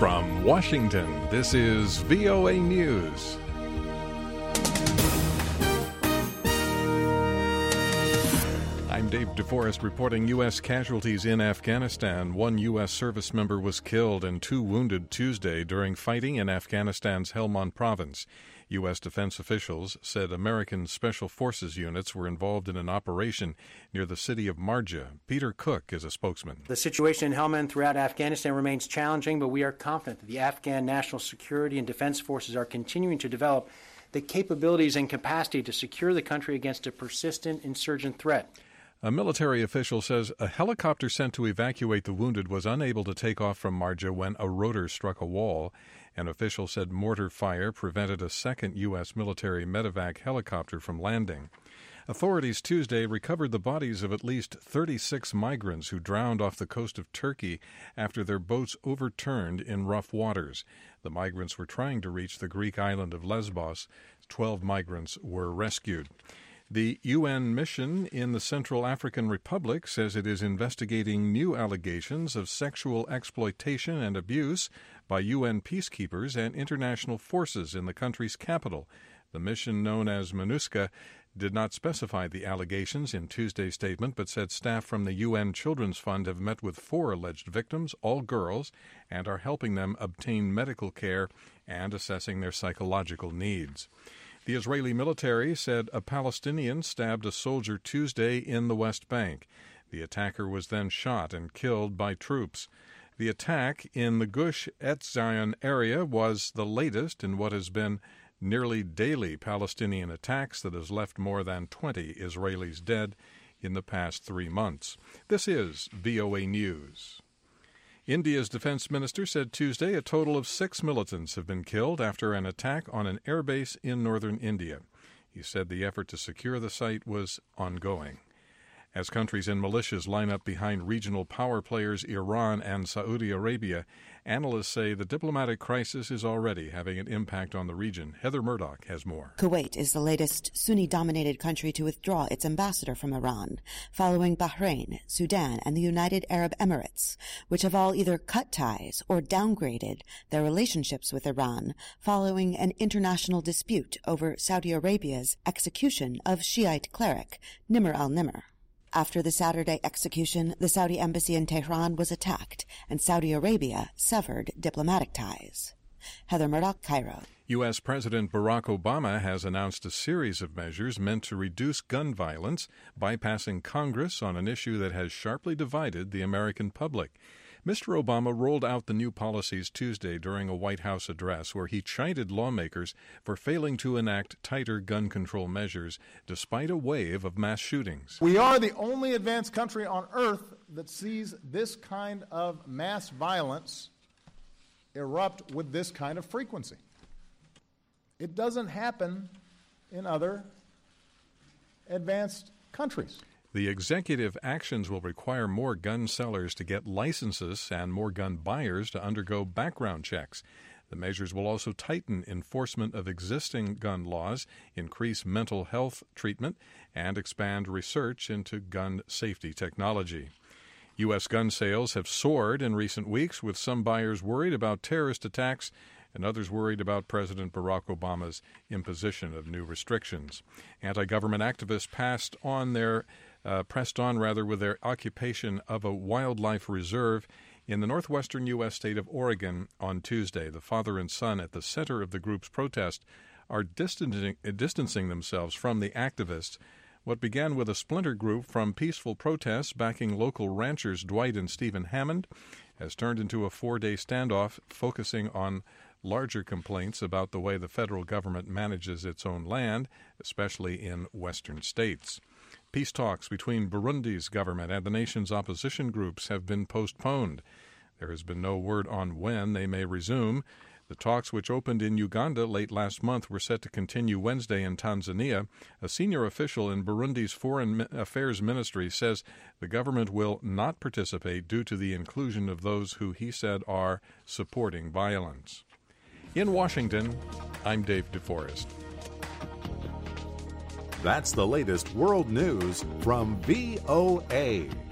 From Washington, this is VOA News. I'm Dave DeForest reporting U.S. casualties in Afghanistan. One U.S. service member was killed and 2 wounded Tuesday during fighting in Afghanistan's Helmand province. U.S. defense officials said American Special Forces units were involved in an operation near the city of Marja. Peter Cook is a spokesman. The situation in Helmand throughout Afghanistan remains challenging, but we are confident that the Afghan National Security and Defense Forces are continuing to develop the capabilities and capacity to secure the country against a persistent insurgent threat. A military official says a helicopter sent to evacuate the wounded was unable to take off from Marja when a rotor struck a wall. An official said mortar fire prevented a second U.S. military medevac helicopter from landing. Authorities Tuesday recovered the bodies of at least 36 migrants who drowned off the coast of Turkey after their boats overturned in rough waters. The migrants were trying to reach the Greek island of Lesbos. 12 migrants were rescued. The UN mission in the Central African Republic says it is investigating new allegations of sexual exploitation and abuse by UN peacekeepers and international forces in the country's capital. The mission, known as MINUSCA, did not specify the allegations in Tuesday's statement, but said staff from the UN Children's Fund have met with 4 alleged victims, all girls, and are helping them obtain medical care and assessing their psychological needs. The Israeli military said a Palestinian stabbed a soldier Tuesday in the West Bank. The attacker was then shot and killed by troops. The attack in the Gush Etzion area was the latest in what has been nearly daily Palestinian attacks that has left more than 20 Israelis dead in the past 3 months. This is VOA News. India's defense minister said Tuesday a total of 6 militants have been killed after an attack on an airbase in northern India. He said the effort to secure the site was ongoing. As countries and militias line up behind regional power players Iran and Saudi Arabia, analysts say the diplomatic crisis is already having an impact on the region. Heather Murdoch has more. Kuwait is the latest Sunni-dominated country to withdraw its ambassador from Iran, following Bahrain, Sudan, and the United Arab Emirates, which have all either cut ties or downgraded their relationships with Iran following an international dispute over Saudi Arabia's execution of Shiite cleric Nimr al-Nimr. After the Saturday execution, the Saudi embassy in Tehran was attacked, and Saudi Arabia severed diplomatic ties. Heather Murdoch, Cairo. U.S. President Barack Obama has announced a series of measures meant to reduce gun violence, bypassing Congress on an issue that has sharply divided the American public. Mr. Obama rolled out the new policies Tuesday during a White House address where he chided lawmakers for failing to enact tighter gun control measures despite a wave of mass shootings. We are the only advanced country on earth that sees this kind of mass violence erupt with this kind of frequency. It doesn't happen in other advanced countries. The executive actions will require more gun sellers to get licenses and more gun buyers to undergo background checks. The measures will also tighten enforcement of existing gun laws, increase mental health treatment, and expand research into gun safety technology. U.S. gun sales have soared in recent weeks, with some buyers worried about terrorist attacks and others worried about President Barack Obama's imposition of new restrictions. Anti-government activists pressed on with their occupation of a wildlife reserve in the northwestern U.S. state of Oregon on Tuesday. The father and son at the center of the group's protest are distancing themselves from the activists. What began with a splinter group from peaceful protests backing local ranchers Dwight and Stephen Hammond has turned into a 4-day standoff focusing on larger complaints about the way the federal government manages its own land, especially in western states. Peace talks between Burundi's government and the nation's opposition groups have been postponed. There has been no word on when they may resume. The talks, which opened in Uganda late last month, were set to continue Wednesday in Tanzania. A senior official in Burundi's Foreign Affairs Ministry says the government will not participate due to the inclusion of those who he said are supporting violence. In Washington, I'm Dave DeForest. That's the latest world news from VOA.